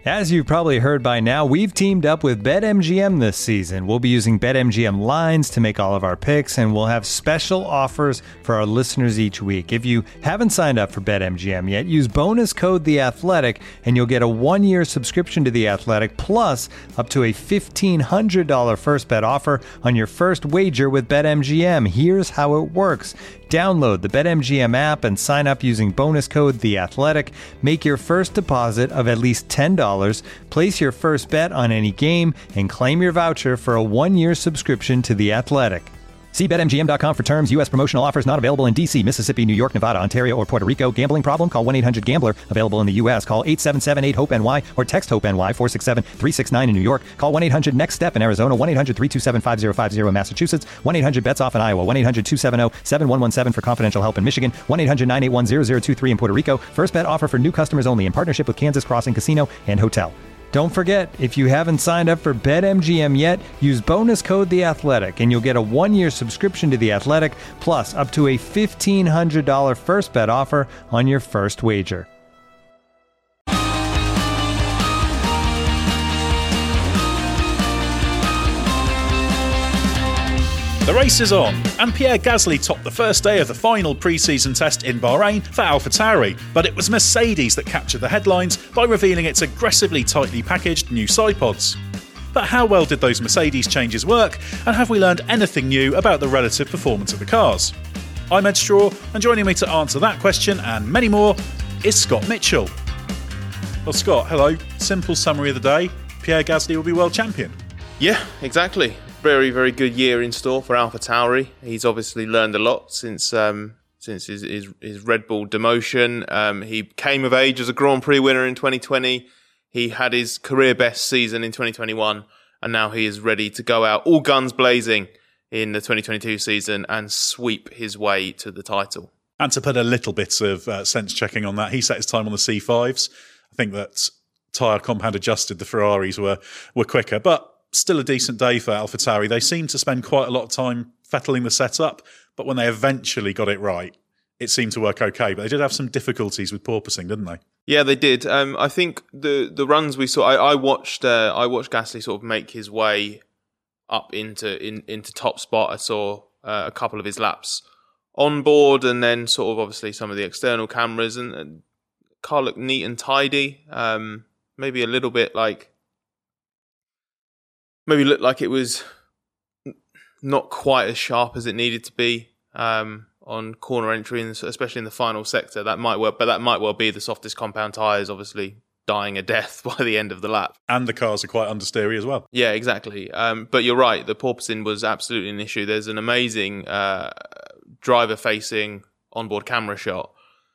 As you've probably heard by now, we've teamed up with BetMGM this season. We'll be using BetMGM lines to make all of our picks, and we'll have special offers for our listeners each week. If you haven't signed up for BetMGM yet, use bonus code The Athletic, and you'll get a 1-year subscription to The Athletic, plus up to a $1,500 first bet offer on your first wager with BetMGM. Here's how it works. Download the BetMGM app and sign up using bonus code The Athletic. Make your first deposit of at least $10. Place your first bet on any game and claim your voucher for a 1-year subscription to The Athletic. See BetMGM.com for terms. U.S. promotional offers not available in D.C., Mississippi, New York, Nevada, Ontario, or Puerto Rico. Gambling problem? Call 1-800-GAMBLER. Available in the U.S. Call 877-8-HOPE-NY or text HOPE-NY 467-369 in New York. Call 1-800-NEXT-STEP in Arizona. 1-800-327-5050 in Massachusetts. 1-800-BETS-OFF in Iowa. 1-800-270-7117 for confidential help in Michigan. 1-800-981-0023 in Puerto Rico. First bet offer for new customers only in partnership with Kansas Crossing Casino and Hotel. Don't forget, if you haven't signed up for BetMGM yet, use bonus code The Athletic, and you'll get a 1-year subscription to The Athletic, plus up to a $1,500 first bet offer on your first wager. The race is on, and Pierre Gasly topped the first day of the final pre-season test in Bahrain for AlphaTauri, but it was Mercedes that captured the headlines by revealing its aggressively tightly packaged new side pods. But how well did those Mercedes changes work, and have we learned anything new about the relative performance of the cars? I'm Ed Straw, and joining me to answer that question and many more is Scott Mitchell. Well, Scott, hello. Simple summary of the day. Pierre Gasly will be world champion. Yeah, exactly. Very, very good year in store for AlphaTauri. He's obviously learned a lot since his Red Bull demotion. He came of age as a Grand Prix winner in 2020. He had his career best season in 2021, and now he is ready to go out all guns blazing in the 2022 season and sweep his way to the title. And to put a little bit of sense checking on that, he set his time on the C5s. I think that tyre compound adjusted, the Ferraris were quicker, but still a decent day for AlphaTauri. They seemed to spend quite a lot of time fettling the setup, but when they eventually got it right, it seemed to work okay. But they did have some difficulties with porpoising, didn't they? Yeah, they did. I think the runs we saw, I watched Gasly sort of make his way up into top spot. I saw a couple of his laps on board, and then sort of obviously some of the external cameras, and car looked neat and tidy. Maybe a little bit like. Maybe looked like it was not quite as sharp as it needed to be on corner entry, especially in the final sector. That might well be the softest compound tyres, obviously dying a death by the end of the lap. And the cars are quite understeery as well. Yeah, exactly. But you're right, the porpoising was absolutely an issue. There's an amazing driver-facing onboard camera shot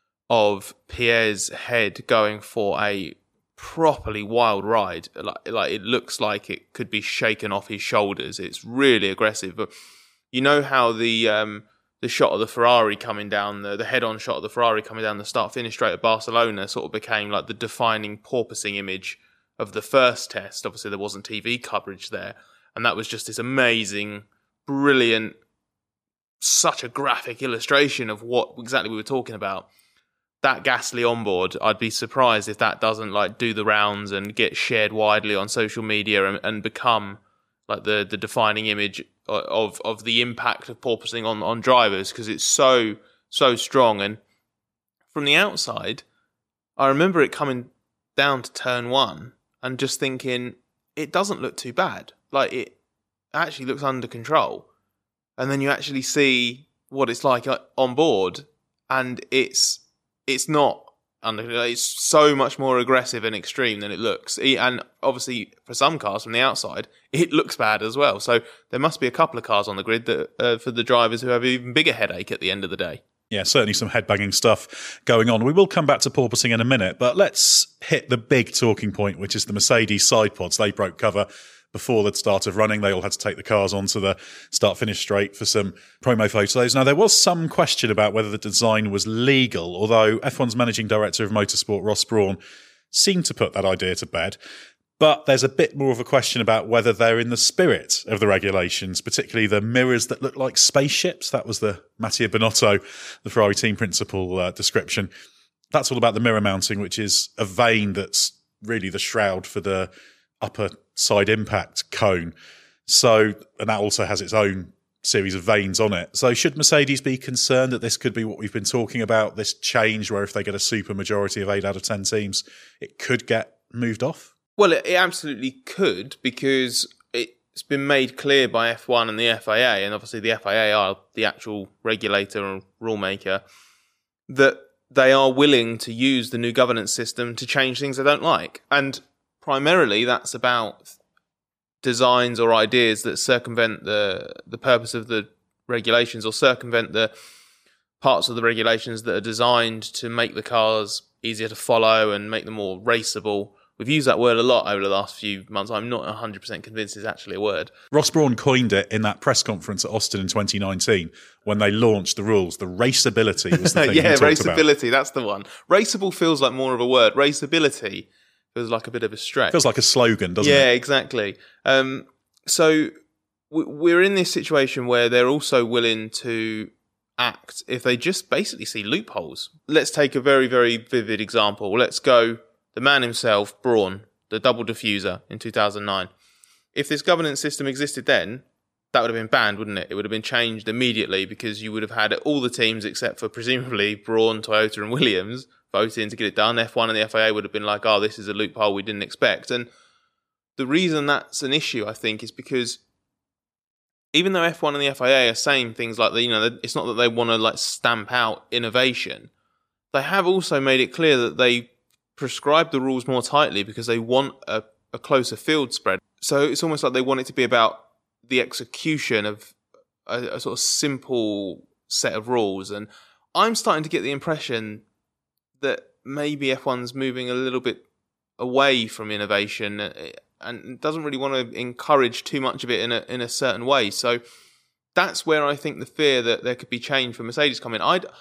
of Pierre's head going for a properly wild ride. Like it looks like it could be shaken off his shoulders. It's really aggressive. But you know how the shot of the Ferrari coming down, the head-on shot of the Ferrari coming down the start-finish straight at Barcelona sort of became like the defining porpoising image of the first test. Obviously there wasn't TV coverage there, and that was just this amazing, brilliant, such a graphic illustration of what exactly we were talking about. That Gasly onboard, I'd be surprised if that doesn't like do the rounds and get shared widely on social media and become like the defining image of the impact of porpoising on drivers, because it's so strong. And from the outside, I remember it coming down to turn one and just thinking it doesn't look too bad. Like it actually looks under control. And then you actually see what it's like on board, and it's not under. It's so much more aggressive and extreme than it looks. And obviously, for some cars from the outside, it looks bad as well. So there must be a couple of cars on the grid that for the drivers who have an even bigger headache at the end of the day. Yeah, certainly some headbanging stuff going on. We will come back to porpoising in a minute, but let's hit the big talking point, which is the Mercedes side pods. They broke cover before the start of running. They all had to take the cars onto the start-finish straight for some promo photos. Now, there was some question about whether the design was legal, although F1's managing director of motorsport, Ross Brawn, seemed to put that idea to bed. But there's a bit more of a question about whether they're in the spirit of the regulations, particularly the mirrors that look like spaceships. That was the Mattia Binotto, the Ferrari team principal, description. That's all about the mirror mounting, which is a vein that's really the shroud for the upper side impact cone. So, and that also has its own series of vanes on it. So should Mercedes be concerned that this could be what we've been talking about, this change where if they get a super majority of 8 out of 10 teams, it could get moved off? Well, it absolutely could, because it's been made clear by F1 and the FIA, and obviously the FIA are the actual regulator and rule maker, that they are willing to use the new governance system to change things they don't like. And primarily that's about designs or ideas that circumvent the purpose of the regulations, or circumvent the parts of the regulations that are designed to make the cars easier to follow and make them more raceable. We've used that word a lot over the last few months. I'm not 100% convinced it's actually a word. Ross Brawn coined it in that press conference at Austin in 2019 when they launched the rules. The raceability was the thing yeah, he talked raceability, about. That's the one. Raceable feels like more of a word. Raceability feels like a bit of a stretch. Feels like a slogan, doesn't it? Yeah, exactly. So we're in this situation where they're also willing to act if they just basically see loopholes. Let's take a very, very vivid example. Let's go the man himself, Brawn, the double diffuser in 2009. If this governance system existed then, that would have been banned, wouldn't it? It would have been changed immediately, because you would have had all the teams except for presumably Brawn, Toyota and Williams voting to get it done. F1 and the FIA would have been like, oh, this is a loophole we didn't expect. And the reason that's an issue, I think, is because even though F1 and the FIA are saying things like, it's not that they want to like stamp out innovation, they have also made it clear that they prescribe the rules more tightly because they want a closer field spread. So it's almost like they want it to be about the execution of a sort of simple set of rules. And I'm starting to get the impression that maybe F1's moving a little bit away from innovation and doesn't really want to encourage too much of it in a certain way. So that's where I think the fear that there could be change for Mercedes come in.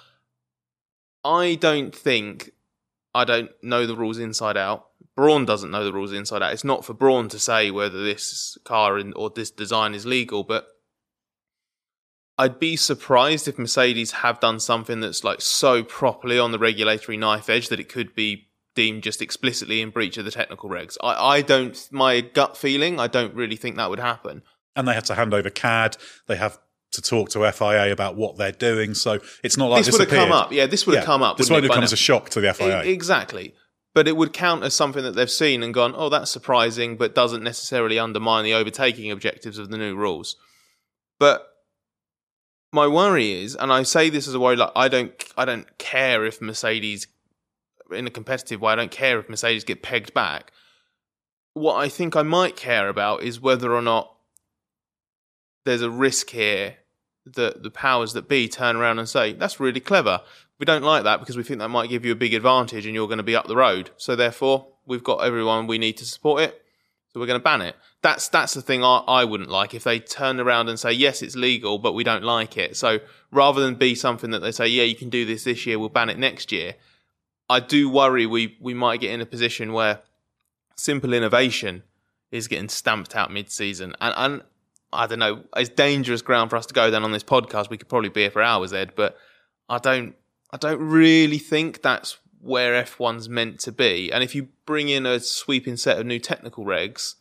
I don't know the rules inside out. Brawn doesn't know the rules inside out. It's not for Brawn to say whether this car or this design is legal, but I'd be surprised if Mercedes have done something that's like so properly on the regulatory knife edge that it could be deemed just explicitly in breach of the technical regs. My gut feeling, I don't really think that would happen. And they have to hand over CAD. They have to talk to FIA about what they're doing. So it's not like this would have come up. Yeah, this would have come up. This won't have come as a shock to the FIA. Exactly. But it would count as something that they've seen and gone, oh, that's surprising, but doesn't necessarily undermine the overtaking objectives of the new rules. But my worry is, and I say this as a worry, like I don't care if Mercedes, in a competitive way, I don't care if Mercedes get pegged back. What I think I might care about is whether or not there's a risk here that the powers that be turn around and say, that's really clever. We don't like that because we think that might give you a big advantage and you're going to be up the road. So therefore, we've got everyone we need to support it. So we're going to ban it. That's the thing I wouldn't like, if they turn around and say, yes, it's legal, but we don't like it. So rather than be something that they say, yeah, you can do this year, we'll ban it next year. I do worry we might get in a position where simple innovation is getting stamped out mid-season. And I don't know, it's dangerous ground for us to go down on this podcast. We could probably be here for hours, Ed, but I don't really think that's where F1's meant to be. And if you bring in a sweeping set of new technical regs,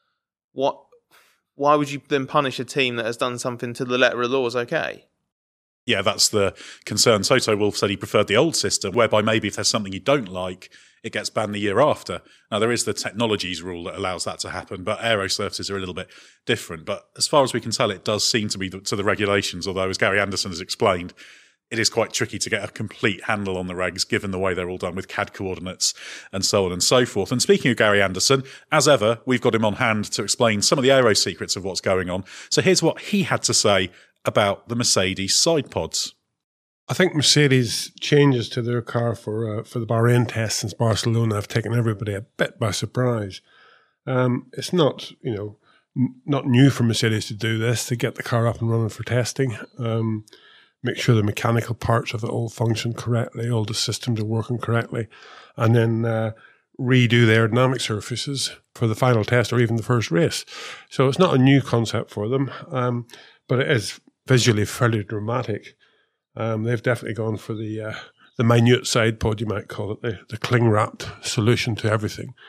why would you then punish a team that has done something to the letter of the laws okay? Yeah, that's the concern. Toto Wolff said he preferred the old system, whereby maybe if there's something you don't like, it gets banned the year after. Now, there is the technologies rule that allows that to happen, but aero surfaces are a little bit different. But as far as we can tell, it does seem to be to the regulations, although, as Gary Anderson has explained, it is quite tricky to get a complete handle on the regs, given the way they're all done with CAD coordinates and so on and so forth. And speaking of Gary Anderson, as ever, we've got him on hand to explain some of the aero secrets of what's going on. So here's what he had to say about the Mercedes side pods. I think Mercedes changes to their car for the Bahrain test since Barcelona have taken everybody a bit by surprise. It's not, not new for Mercedes to do this, to get the car up and running for testing. Make sure the mechanical parts of it all function correctly, all the systems are working correctly, and then redo the aerodynamic surfaces for the final test or even the first race. So it's not a new concept for them, but it is visually fairly dramatic. They've definitely gone for the minute side pod, you might call it, the cling-wrapped solution to everything.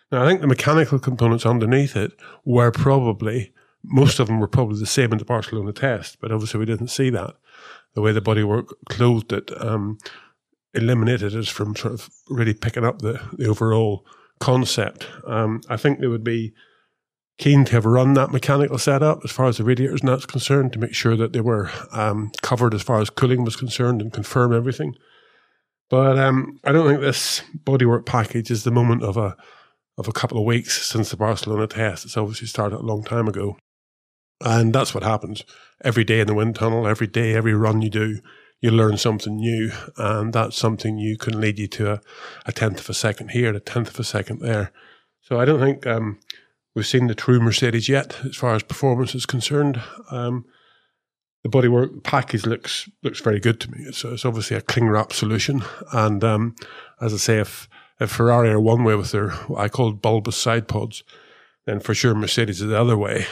Now, I think the mechanical components underneath it were probably, most of them were probably the same in the Barcelona test, but obviously we didn't see that. The way the bodywork closed it eliminated us from sort of really picking up the overall concept. I think they would be keen to have run that mechanical setup as far as the radiators and that's concerned, to make sure that they were covered as far as cooling was concerned and confirm everything. But I don't think this bodywork package is the moment of a couple of weeks since the Barcelona test. It's obviously started a long time ago. And that's what happens. Every day in the wind tunnel, every day, every run you do, you learn something new. And that's something you can lead you to a tenth of a second here and a tenth of a second there. So I don't think we've seen the true Mercedes yet as far as performance is concerned. The bodywork package looks very good to me. It's obviously a cling wrap solution. And as I say, if Ferrari are one way with their, what I call bulbous side pods, then for sure Mercedes is the other way.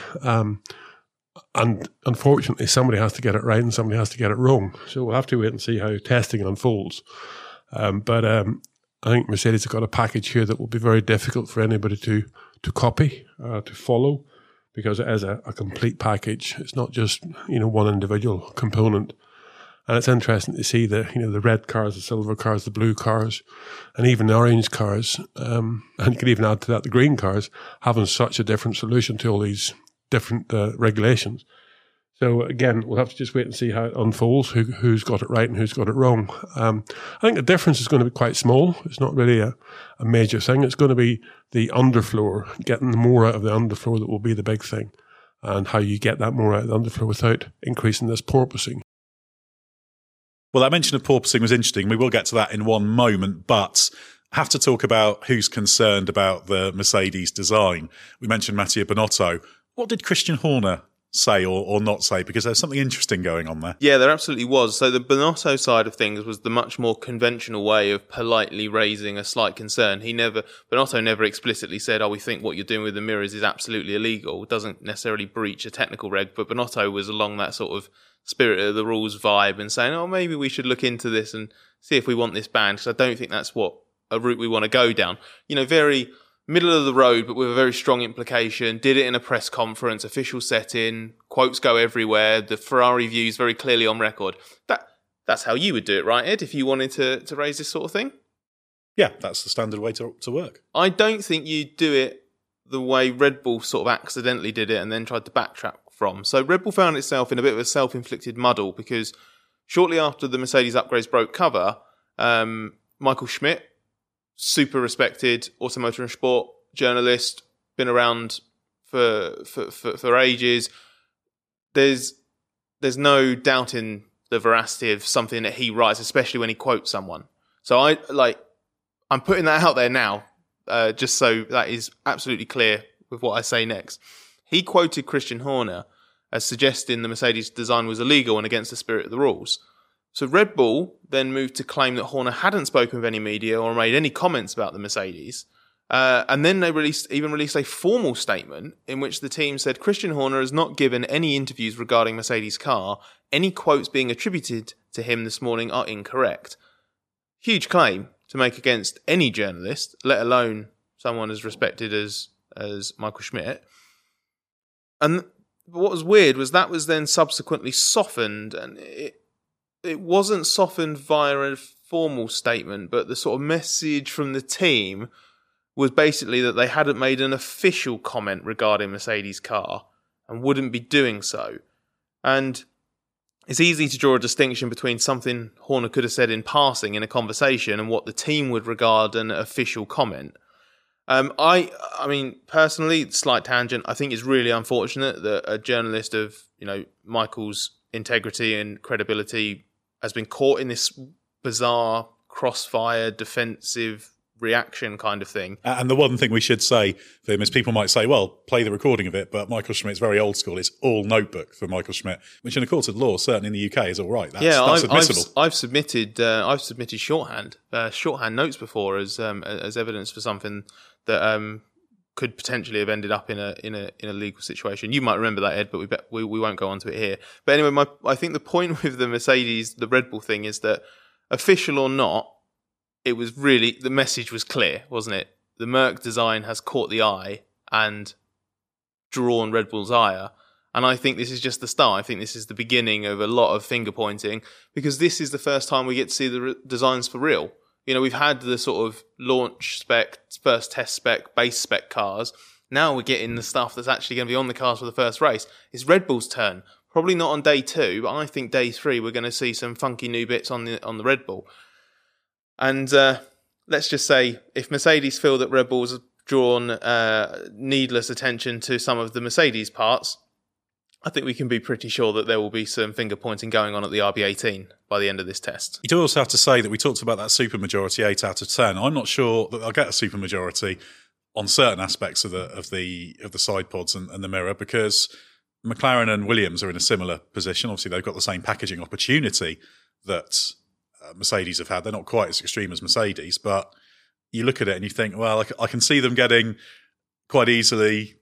And unfortunately, somebody has to get it right and somebody has to get it wrong. So we'll have to wait and see how testing unfolds. But I think Mercedes have got a package here that will be very difficult for anybody to copy, to follow, because it is a complete package. It's not just one individual component. And it's interesting to see the red cars, the silver cars, the blue cars, and even the orange cars, and you can even add to that the green cars, having such a different solution to all these different regulations. So again, we'll have to just wait and see how it unfolds, who's got it right and who's got it wrong. I think the difference is going to be quite small. It's not really a major thing. It's going to be the underfloor, getting more out of the underfloor that will be the big thing, and how you get that more out of the underfloor without increasing this porpoising. Well, that mention of porpoising was interesting. We will get to that in one moment, but I have to talk about who's concerned about the Mercedes design. We mentioned Mattia Binotto. What did Christian Horner say or not say? Because there's something interesting going on there. Yeah, there absolutely was. So the Binotto side of things was the much more conventional way of politely raising a slight concern. Binotto never explicitly said, we think what you're doing with the mirrors is absolutely illegal. It doesn't necessarily breach a technical reg, but Binotto was along that sort of spirit of the rules vibe and saying, maybe we should look into this and see if we want this banned, because I don't think that's what a route we want to go down. Very middle of the road, but with a very strong implication. Did it in a press conference, official setting, quotes go everywhere, the Ferrari views very clearly on record. That's how you would do it, right, Ed, if you wanted to raise this sort of thing? Yeah, that's the standard way to work. I don't think you do it the way Red Bull sort of accidentally did it and then tried to backtrack from. So Red Bull found itself in a bit of a self-inflicted muddle, because shortly after the Mercedes upgrades broke cover, Michael Schmidt, super respected automotive and sport journalist, been around for ages. There's no doubting the veracity of something that he writes, especially when he quotes someone. So I'm putting that out there now, just so that is absolutely clear with what I say next. He quoted Christian Horner as suggesting the Mercedes design was illegal and against the spirit of the rules. So Red Bull then moved to claim that Horner hadn't spoken with any media or made any comments about the Mercedes. And then they released a formal statement in which the team said Christian Horner has not given any interviews regarding Mercedes' car. Any quotes being attributed to him this morning are incorrect. Huge claim to make against any journalist, let alone someone as respected as Michael Schmidt. And what was weird was that was then subsequently softened, and it wasn't softened via a formal statement, but the sort of message from the team was basically that they hadn't made an official comment regarding Mercedes' car and wouldn't be doing so. And it's easy to draw a distinction between something Horner could have said in passing in a conversation and what the team would regard an official comment. I mean, personally, slight tangent, I think it's really unfortunate that a journalist of, Michael's integrity and credibility has been caught in this bizarre crossfire defensive reaction kind of thing. And the one thing we should say for him is people might say, well, play the recording of it, but Michael Schmidt's very old school. It's all notebook for Michael Schmidt, which in a court of law, certainly in the UK, is all right. That's admissible. I've submitted shorthand notes before as evidence for something that could potentially have ended up in a legal situation. You might remember that, Ed, but we won't go on to it here. But anyway, I think the point with the Mercedes, the Red Bull thing, is that official or not, it was really, the message was clear, wasn't it? the Merc design has caught the eye and drawn Red Bull's ire. And I think this is just the start. I think this is the beginning of a lot of finger pointing, because this is the first time we get to see the designs for real. You know, we've had the sort of launch spec, first test spec, base spec cars. Now we're getting the stuff that's actually going to be on the cars for the first race. It's Red Bull's turn. Probably not on day 2, but I think day 3 we're going to see some funky new bits on the Red Bull. And let's just say, if Mercedes feel that Red Bull's drawn needless attention to some of the Mercedes parts, I think we can be pretty sure that there will be some finger pointing going on at the RB18 by the end of this test. You do also have to say that we talked about that supermajority 8 out of 10. I'm not sure that they'll get a supermajority on certain aspects of the side pods and the mirror, because McLaren and Williams are in a similar position. Obviously, they've got the same packaging opportunity that Mercedes have had. They're not quite as extreme as Mercedes, but you look at it and you think, well, I can see them getting quite easily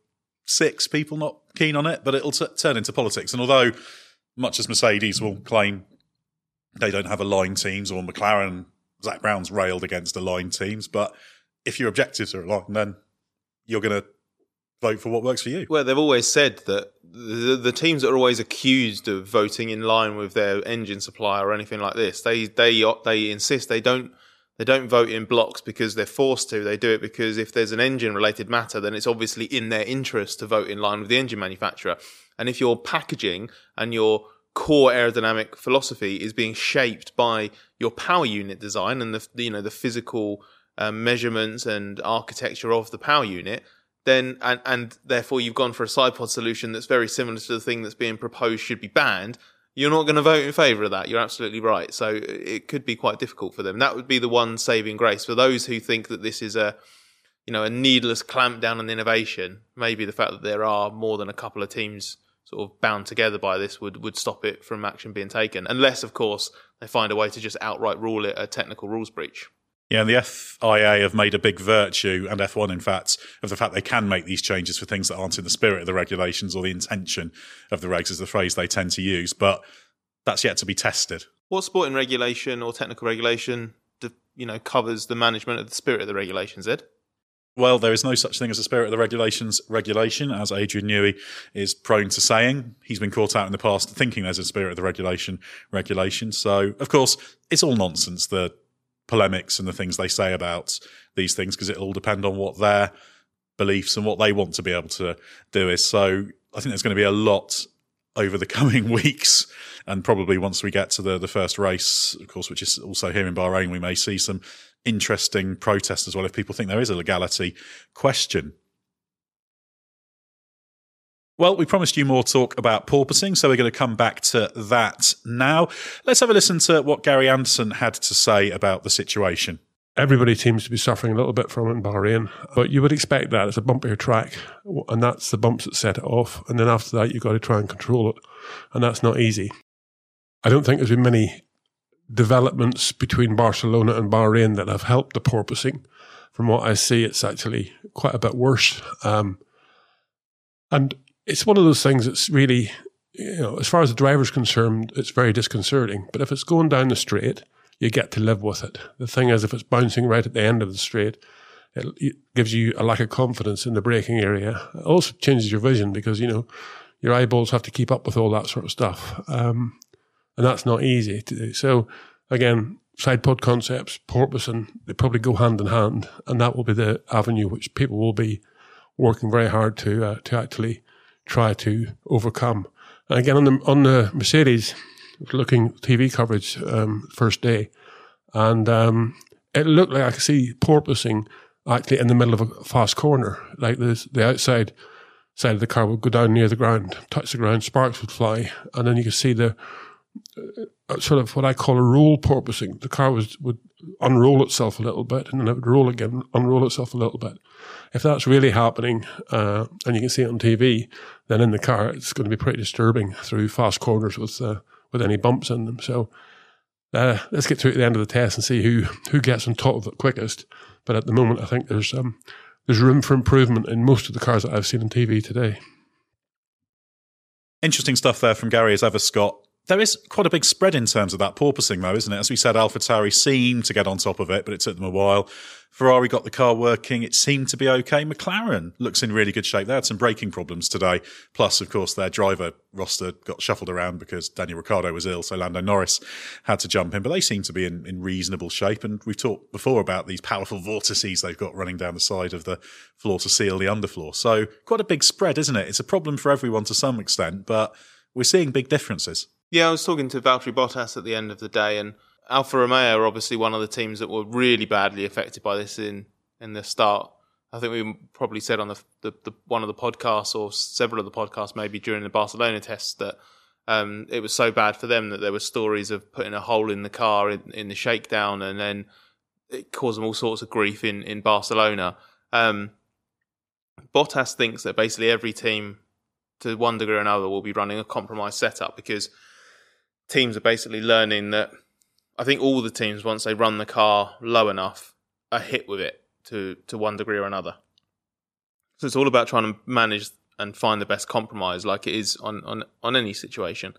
6 people not keen on it, but it'll turn into politics. And although, much as Mercedes will claim they don't have aligned teams, or McLaren, Zak Brown's railed against aligned teams, but if your objectives are aligned, then you're going to vote for what works for you. Well, they've always said that the teams that are always accused of voting in line with their engine supplier or anything like this, they insist they don't vote in blocks because they're forced to. They do it because if there's an engine-related matter, then it's obviously in their interest to vote in line with the engine manufacturer. And if your packaging and your core aerodynamic philosophy is being shaped by your power unit design and the physical measurements and architecture of the power unit, then and therefore you've gone for a side pod solution that's very similar to the thing that's being proposed should be banned, you're not going to vote in favour of that. You're absolutely right. So it could be quite difficult for them. That would be the one saving grace for those who think that this is a needless clampdown on innovation. Maybe the fact that there are more than a couple of teams sort of bound together by this would stop it from action being taken, unless, of course, they find a way to just outright rule it a technical rules breach. Yeah, and the FIA have made a big virtue, and F1 in fact, of the fact they can make these changes for things that aren't in the spirit of the regulations or the intention of the regs, is the phrase they tend to use, but that's yet to be tested. What sporting regulation or technical regulation covers the management of the spirit of the regulations, Ed? Well, there is no such thing as a spirit of the regulations regulation, as Adrian Newey is prone to saying. He's been caught out in the past thinking there's a spirit of the regulation. So, of course, it's all nonsense, the polemics and the things they say about these things, because it'll all depend on what their beliefs and what they want to be able to do is. So I think there's going to be a lot over the coming weeks, and probably once we get to the first race, of course, which is also here in Bahrain, we may see some interesting protests as well if people think there is a legality question. Well, we promised you more talk about porpoising, so we're going to come back to that now. Let's have a listen to what Gary Anderson had to say about the situation. Everybody seems to be suffering a little bit from it in Bahrain, but you would expect that. It's a bumpier track, and that's the bumps that set it off, and then after that you've got to try and control it, and that's not easy. I don't think there's been many developments between Barcelona and Bahrain that have helped the porpoising. From what I see, it's actually quite a bit worse. And it's one of those things that's really, as far as the driver's concerned, it's very disconcerting. But if it's going down the straight, you get to live with it. The thing is, if it's bouncing right at the end of the straight, it gives you a lack of confidence in the braking area. It also changes your vision because, your eyeballs have to keep up with all that sort of stuff. And that's not easy to do. So, again, side pod concepts, porpoising, they probably go hand in hand. And that will be the avenue which people will be working very hard to actually try to overcome. And again, on the Mercedes, looking TV coverage first day, and it looked like I could see porpoising actually in the middle of a fast corner, like the outside side of the car would go down near the ground, touch the ground, sparks would fly, and then you could see the sort of what I call a roll porpoising. The car would unroll itself a little bit, and then it would roll again, unroll itself a little bit. If that's really happening, and you can see it on TV, then in the car it's going to be pretty disturbing through fast corners with any bumps in them. So let's get to the end of the test and see who gets on top of it quickest. But at the moment, I think there's room for improvement in most of the cars that I've seen on TV today. Interesting stuff there from Gary as ever, Scott. There is quite a big spread in terms of that porpoising, though, isn't it? As we said, AlphaTauri seemed to get on top of it, but it took them a while. Ferrari got the car working. It seemed to be okay. McLaren looks in really good shape. They had some braking problems today. Plus, of course, their driver roster got shuffled around because Daniel Ricciardo was ill, so Lando Norris had to jump in. But they seem to be in reasonable shape. And we've talked before about these powerful vortices they've got running down the side of the floor to seal the underfloor. So quite a big spread, isn't it? It's a problem for everyone to some extent, but we're seeing big differences. Yeah, I was talking to Valtteri Bottas at the end of the day, and Alfa Romeo are obviously one of the teams that were really badly affected by this in the start. I think we probably said on the one of the podcasts, or several of the podcasts maybe during the Barcelona test, that it was so bad for them that there were stories of putting a hole in the car in the shakedown, and then it caused them all sorts of grief in Barcelona. Bottas thinks that basically every team, to one degree or another, will be running a compromised setup, because teams are basically learning that I think all the teams, once they run the car low enough, are hit with it to one degree or another. So it's all about trying to manage and find the best compromise, like it is on any situation.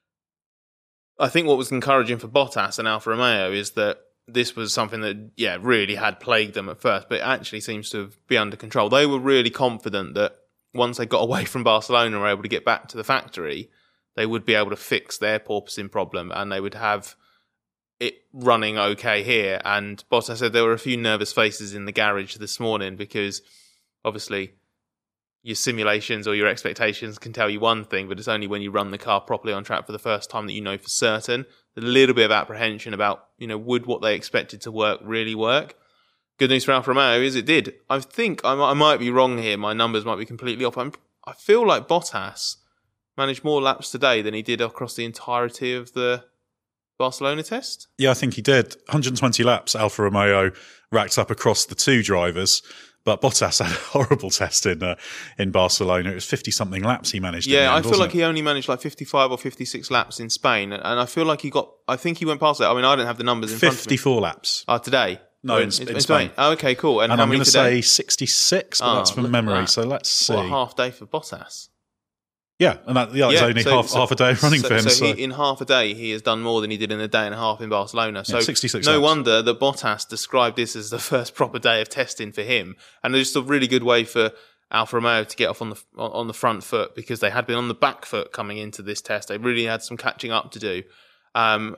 I think what was encouraging for Bottas and Alfa Romeo is that this was something that, really had plagued them at first, but it actually seems to be under control. They were really confident that once they got away from Barcelona and were able to get back to the factory, they would be able to fix their porpoising problem and they would have it running okay here. And Bottas said there were a few nervous faces in the garage this morning because obviously your simulations or your expectations can tell you one thing, but it's only when you run the car properly on track for the first time that you know for certain. A little bit of apprehension about, would what they expected to work really work? Good news for Alfa Romeo is it did. I think I might be wrong here. My numbers might be completely off. I feel like Bottas managed more laps today than he did across the entirety of the Barcelona test. Yeah, I think he did. 120 laps Alfa Romeo racked up across the two drivers, but Bottas had a horrible test in Barcelona. It was 50-something laps he managed. Yeah, in the end, I feel like he only managed like 55 or 56 laps in Spain, and I feel like I think he went past that. I mean, I don't have the numbers in front of me. 54 laps. Today? No, in Spain. Oh, okay, cool. And I'm how many going to today? say 66, but that's from memory, so let's see. What a half day for Bottas. Yeah, and that is only half a day of running for him. So in half a day, he has done more than he did in a day and a half in Barcelona. So 66 no laps. wonder that Bottas described this as the first proper day of testing for him. And it's just a really good way for Alfa Romeo to get off on the front foot, because they had been on the back foot coming into this test. They really had some catching up to do. And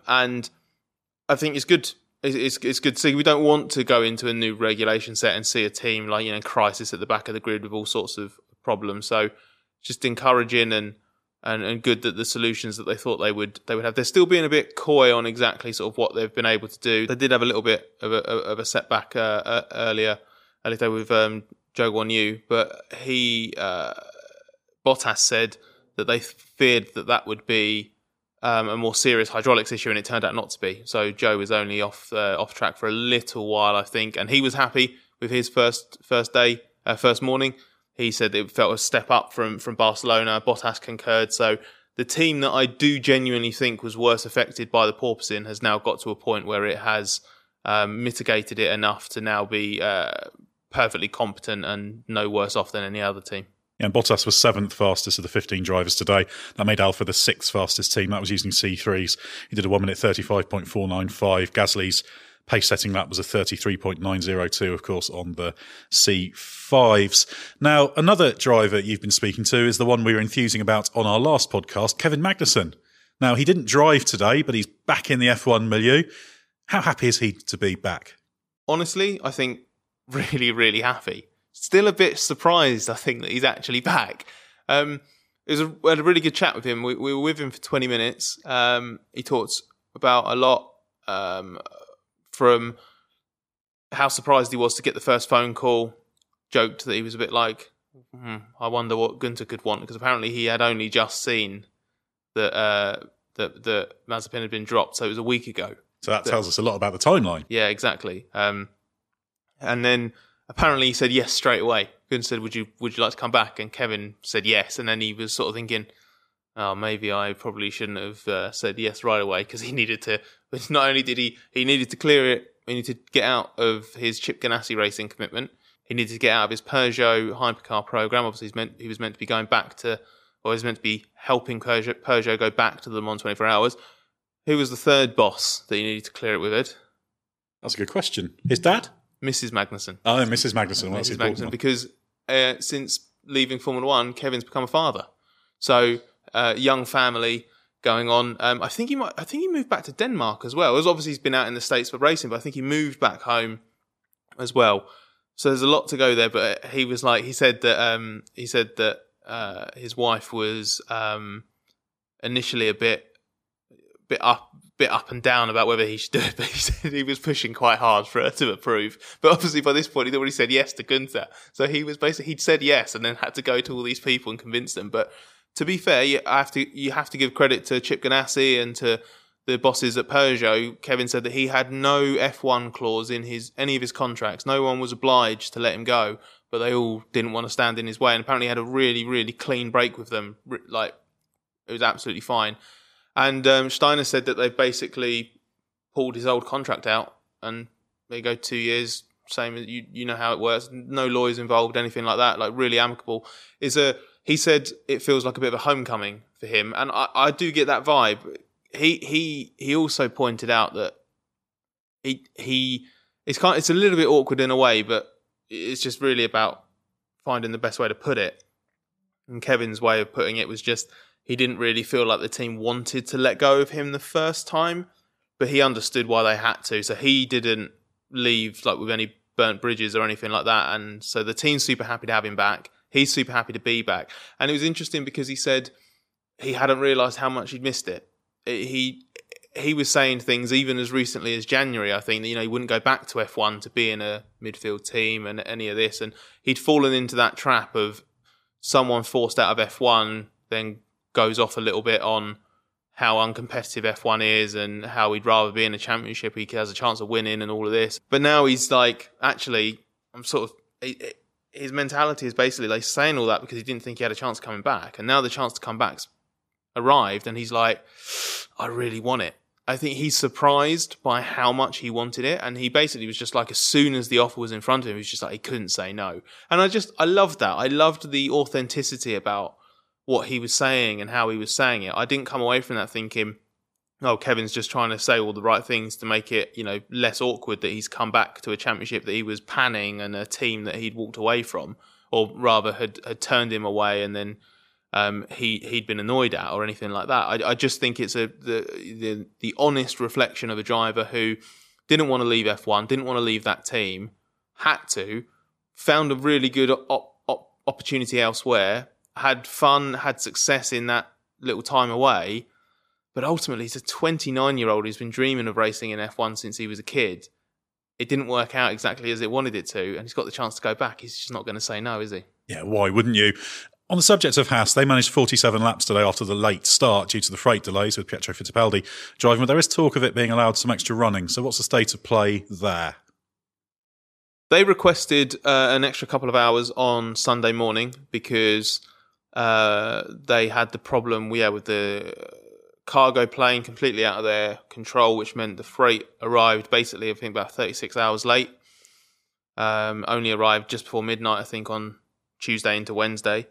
I think it's good. It's good to see. We don't want to go into a new regulation set and see a team like, crisis at the back of the grid with all sorts of problems. So just encouraging and good that the solutions that they thought they would have. They're still being a bit coy on exactly sort of what they've been able to do. They did have a little bit of a setback earlier today with Zhou Guanyu, but Bottas said that they feared that would be a more serious hydraulics issue, and it turned out not to be. So Zhou was only off track for a little while, I think, and he was happy with his first morning. He said it felt a step up from Barcelona. Bottas concurred. So the team that I do genuinely think was worse affected by the porpoising has now got to a point where it has mitigated it enough to now be perfectly competent and no worse off than any other team. Yeah, and Bottas was 7th fastest of the 15 drivers today. That made Alfa the 6th fastest team. That was using C3s. He did a 1 minute 35.495. Gasly's pace setting lap was a 33.902, of course, on the C5s. Now, another driver you've been speaking to is the one we were enthusing about on our last podcast, Kevin Magnussen. Now, he didn't drive today, but he's back in the F1 milieu. How happy is he to be back? Honestly, I think really, really happy. Still a bit surprised, I think, that he's actually back. We had a really good chat with him. We were with him for 20 minutes. He talked about a lot from how surprised he was to get the first phone call, joked that he was a bit like, I wonder what Gunter could want, because apparently he had only just seen that Mazepin had been dropped, so it was a week ago. So that tells us a lot about the timeline. Yeah, exactly. And then apparently he said yes straight away. Gunter said, would you like to come back? And Kevin said yes, and then he was sort of thinking, oh, maybe I probably shouldn't have said yes right away, because he needed to. But not only did he needed to clear it, he needed to get out of his Chip Ganassi racing commitment. He needed to get out of his Peugeot hypercar program. Obviously, he was meant to be going back to or is meant to be helping Peugeot go back to the Le Mans 24 Hours. Who was the third boss that you needed to clear it with, Ed? That's a good question. His dad? Mrs. Magnussen. Oh, Mrs. Magnussen. Well, Mrs. Magnussen, because since leaving Formula One, Kevin's become a father. So, young family going on. I think he moved back to Denmark as well. Obviously, he's been out in the States for racing, but I think he moved back home as well. So there's a lot to go there. But he said that his wife was initially a bit up and down about whether he should do it, but he said he was pushing quite hard for her to approve. But obviously by this point he'd already said yes to Gunther. So he'd said yes and then had to go to all these people and convince them. But to be fair, you have to give credit to Chip Ganassi and to the bosses at Peugeot. Kevin said that he had no F1 clause in any of his contracts. No one was obliged to let him go, but they all didn't want to stand in his way. And apparently he had a really, really clean break with them. Like, it was absolutely fine. And Steiner said that they've basically pulled his old contract out, and they go 2 years. Same as you know how it works. No lawyers involved, anything like that. Like, really amicable. He said it feels like a bit of a homecoming for him, and I do get that vibe. He also pointed out that it's a little bit awkward in a way, but it's just really about finding the best way to put it. And Kevin's way of putting it was just, he didn't really feel like the team wanted to let go of him the first time, but he understood why they had to. So he didn't leave like with any burnt bridges or anything like that. And so the team's super happy to have him back. He's super happy to be back. And it was interesting because he said he hadn't realised how much he'd missed it. He was saying things even as recently as January, I think, that, he wouldn't go back to F1 to be in a midfield team and any of this. And he'd fallen into that trap of someone forced out of F1 then goes off a little bit on how uncompetitive F1 is and how he'd rather be in a championship. He has a chance of winning and all of this. But now he's like, actually, his mentality is basically like saying all that because he didn't think he had a chance of coming back. And now the chance to come back's arrived and he's like, I really want it. I think he's surprised by how much he wanted it. And he basically was just like, as soon as the offer was in front of him, he was just like, he couldn't say no. And I loved that. I loved the authenticity about what he was saying and how he was saying it. I didn't come away from that thinking, oh, Kevin's just trying to say all the right things to make it, less awkward that he's come back to a championship that he was panning and a team that he'd walked away from, or rather had turned him away and then he'd been annoyed at or anything like that. I just think it's the honest reflection of a driver who didn't want to leave F1, didn't want to leave that team, found a really good opportunity elsewhere, had fun, had success in that little time away, but ultimately he's a 29-year-old who's been dreaming of racing in F1 since he was a kid. It didn't work out exactly as it wanted it to, and he's got the chance to go back. He's just not going to say no, is he? Yeah, why wouldn't you? On the subject of Haas, they managed 47 laps today after the late start due to the freight delays with Pietro Fittipaldi driving, but there is talk of it being allowed some extra running. So what's the state of play there? They requested an extra couple of hours on Sunday morning because they had the problem with the cargo plane completely out of their control, which meant the freight arrived basically, I think, about 36 hours late. Only arrived just before midnight, I think, on Tuesday into Wednesday,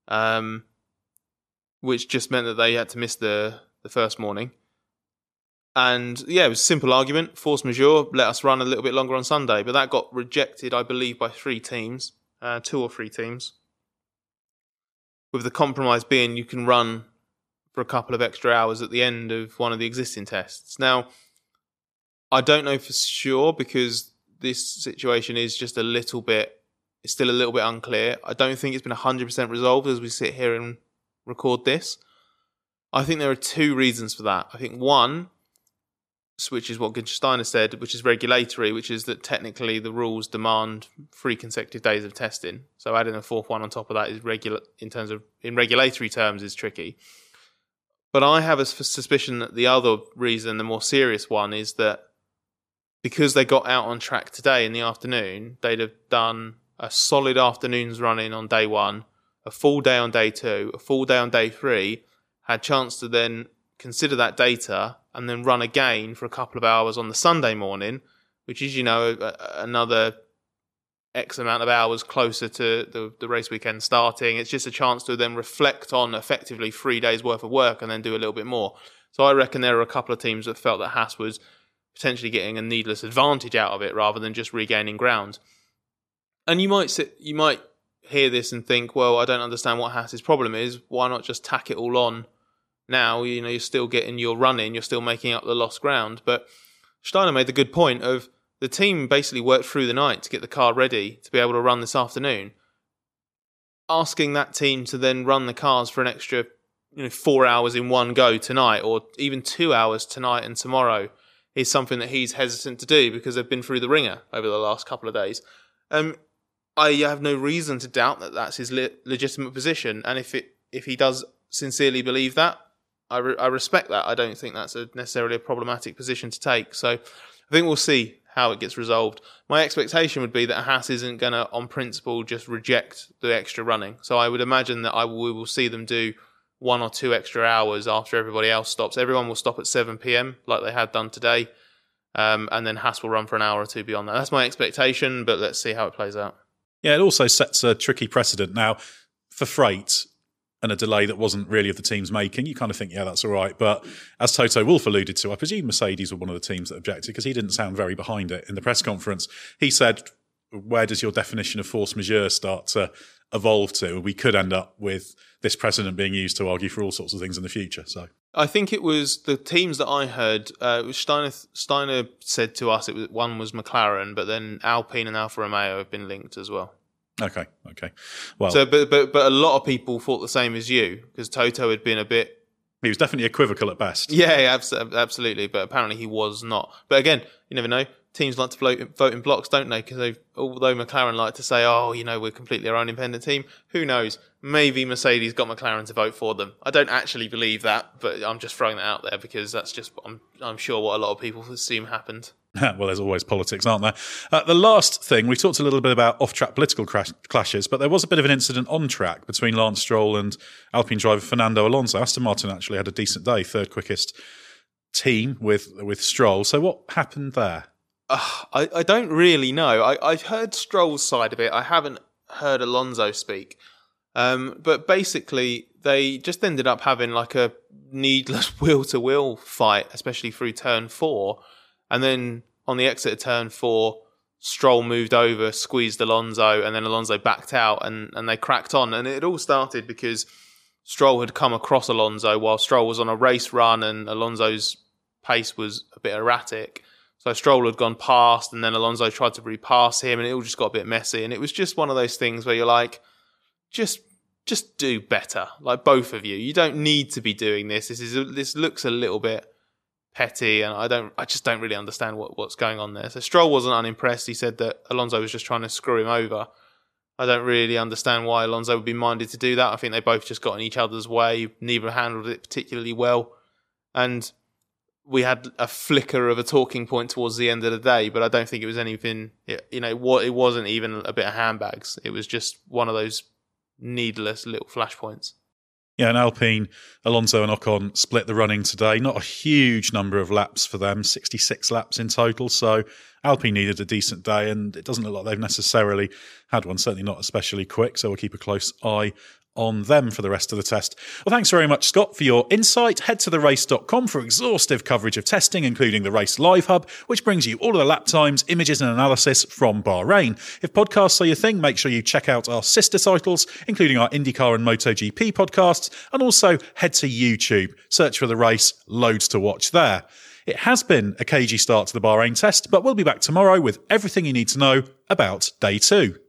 which just meant that they had to miss the first morning. And yeah, it was a simple argument, force majeure, let us run a little bit longer on Sunday. But that got rejected, I believe, by 2 or 3 teams. With the compromise being you can run for a couple of extra hours at the end of one of the existing tests. Now, I don't know for sure because this situation is just it's still a little bit unclear. I don't think it's been 100% resolved as we sit here and record this. I think there are 2 reasons for that. I think one, which is what Günther Steiner said, which is regulatory, which is that technically the rules demand 3 consecutive days of testing. So adding a 4th one on top of that is in regulatory terms, is tricky. But I have a suspicion that the other reason, the more serious one, is that because they got out on track today in the afternoon, they'd have done a solid afternoon's running on day 1, a full day on day 2, a full day on day 3, had chance to then consider that data and then run again for a couple of hours on the Sunday morning, which is, another X amount of hours closer to the race weekend starting. It's just a chance to then reflect on effectively 3 days worth of work and then do a little bit more. So I reckon there are a couple of teams that felt that Haas was potentially getting a needless advantage out of it rather than just regaining ground. And you might hear this and think, well, I don't understand what Haas's problem is. Why not just tack it all on now? You're still getting your run in, you're still making up the lost ground. But Steiner made the good point of the team basically worked through the night to get the car ready to be able to run this afternoon. Asking that team to then run the cars for an extra 4 hours in one go tonight, or even 2 hours tonight and tomorrow, is something that he's hesitant to do because they've been through the ringer over the last couple of days. I have no reason to doubt that that's his legitimate position, and if he does sincerely believe that, I respect that. I don't think that's necessarily a problematic position to take. So I think we'll see how it gets resolved. My expectation would be that Haas isn't going to, on principle, just reject the extra running. So I would imagine that we will see them do 1 or 2 extra hours after everybody else stops. Everyone will stop at 7 p.m. like they had done today, and then Haas will run for an hour or two beyond that. That's my expectation, but let's see how it plays out. Yeah, it also sets a tricky precedent. Now, for freight and a delay that wasn't really of the team's making, you kind of think, yeah, that's all right. But as Toto Wolff alluded to, I presume Mercedes were one of the teams that objected because he didn't sound very behind it in the press conference. He said, where does your definition of force majeure start to evolve to? We could end up with this precedent being used to argue for all sorts of things in the future. So I think it was the teams that I heard, Steiner said to us, one was McLaren, but then Alpine and Alfa Romeo have been linked as well. Okay. Well, so but a lot of people thought the same as you because Toto had been a bit. He was definitely equivocal at best. Yeah, absolutely. But apparently he was not. But again, you never know. Teams like to vote in blocks, don't they? Because although McLaren like to say, we're completely our own independent team, who knows? Maybe Mercedes got McLaren to vote for them. I don't actually believe that, but I'm just throwing that out there because that's just, I'm sure, what a lot of people assume happened. Well, there's always politics, aren't there? The last thing, we talked a little bit about off-track political clashes, but there was a bit of an incident on track between Lance Stroll and Alpine driver Fernando Alonso. Aston Martin actually had a decent day, third quickest team with Stroll. So what happened there? I don't really know. I've heard Stroll's side of it. I haven't heard Alonso speak. But basically, they just ended up having like a needless wheel-to-wheel fight, especially through turn 4. And then on the exit of turn 4, Stroll moved over, squeezed Alonso, and then Alonso backed out, and they cracked on. And it all started because Stroll had come across Alonso while Stroll was on a race run, and Alonso's pace was a bit erratic. So Stroll had gone past, and then Alonso tried to repass him, and it all just got a bit messy. And it was just one of those things where you're like, just do better. Like, both of you. You don't need to be doing this. This looks a little bit petty, and I just don't really understand what's going on there. So Stroll wasn't unimpressed. He said that Alonso was just trying to screw him over. I don't really understand why Alonso would be minded to do that. I think they both just got in each other's way. Neither handled it particularly well. And we had a flicker of a talking point towards the end of the day, but I don't think it was anything, it wasn't even a bit of handbags. It was just one of those needless little flashpoints. Yeah, and Alpine, Alonso and Ocon split the running today. Not a huge number of laps for them, 66 laps in total. So Alpine needed a decent day, and it doesn't look like they've necessarily had one, certainly not especially quick. So we'll keep a close eye on them for the rest of the test. Well, thanks very much, Scott, for your insight. Head to therace.com for exhaustive coverage of testing, including the Race Live Hub, which brings you all of the lap times, images and analysis from Bahrain. If podcasts are your thing, make sure you check out our sister titles, including our IndyCar and MotoGP podcasts, and also head to YouTube. Search for The Race, loads to watch there. It has been a cagey start to the Bahrain test, but we'll be back tomorrow with everything you need to know about Day 2.